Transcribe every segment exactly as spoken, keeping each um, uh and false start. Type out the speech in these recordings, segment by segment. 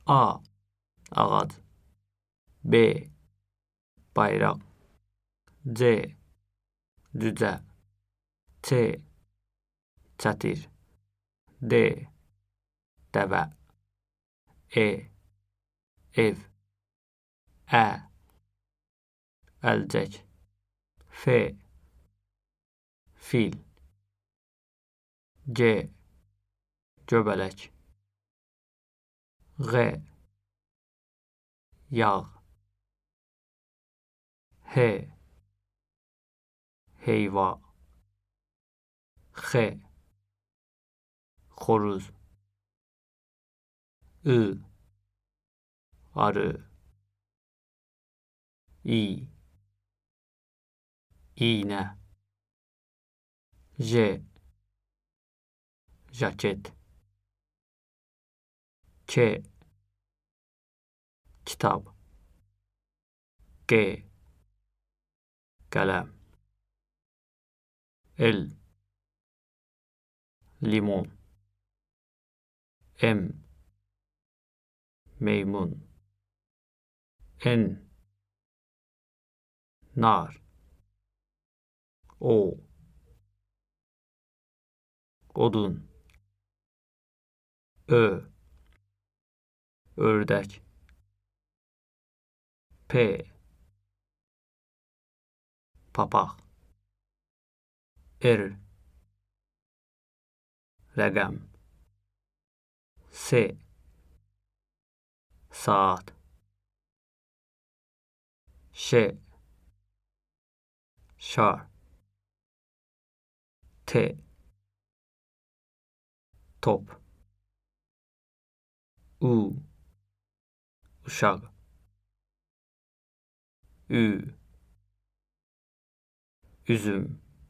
A. Ağac. B. Bayraq. C. Cücə. Ç. Çətir. D. Dəvə. E. Ev. Ə. Əlcək. F. Fil. G. Göbələk. G. Yağ. H. Heyva. X. Xoruz. I. Arı. İ. İğnə. J. Jaket. K. Kitab. G. Qələm. L. Limon. M. Meymun. N. Nar. O. Odun. Ö. Ördək. P. Papaq. R. Rəqəm. S. Saat. Ş. Şar. T. Top. U. Uşaq. Ü. Üzüm.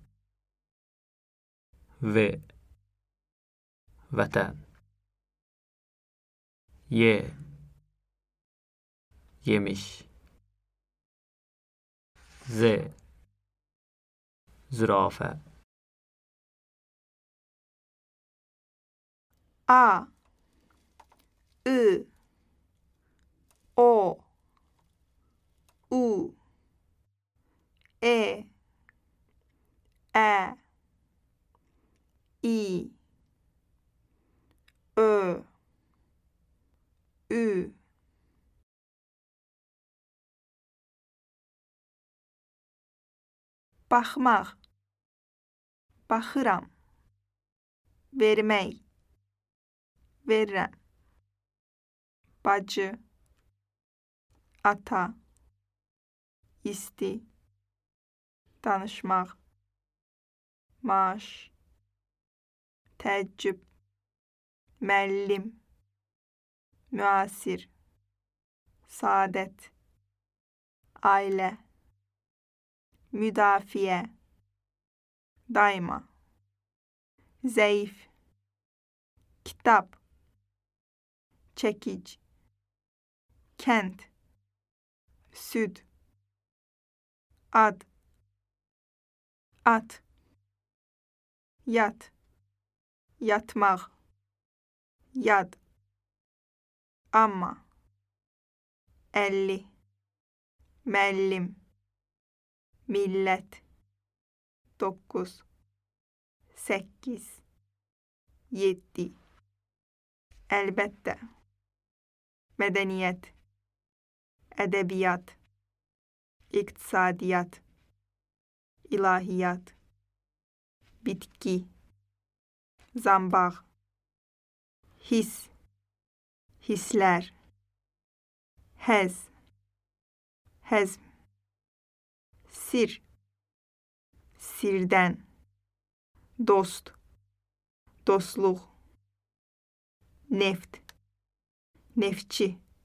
V. Vətən. Y. Yemiş. Z. Zürafə. A. I. O. U. E. Ə. İ. Ö. Ü. Baxmaq. Baxıram. Vermək. Verirəm. Bacı. Ata. İsti. Danışmaq. Maaş. Təəccüb. Müəllim. Müasir. Saadət. Ailə. Müdafiə. Daima. Zəif. Kitab. Çəkic. Kənd. Süd. Ad. At. Yat. Yatmaq. Yad. Amma. əlli. Müəllim. Millət. Doqquz. Səkkiz. Yeddi. Əlbəttə. Mədəniyyət. Ədəbiyyat. İqtisadiyyat. İlahiyyat. Bitki. Zambaq. His. Hisslər. Həz. Həzm. Sir. Sirdən. Dost. Dostluq. Neft. Neftçi.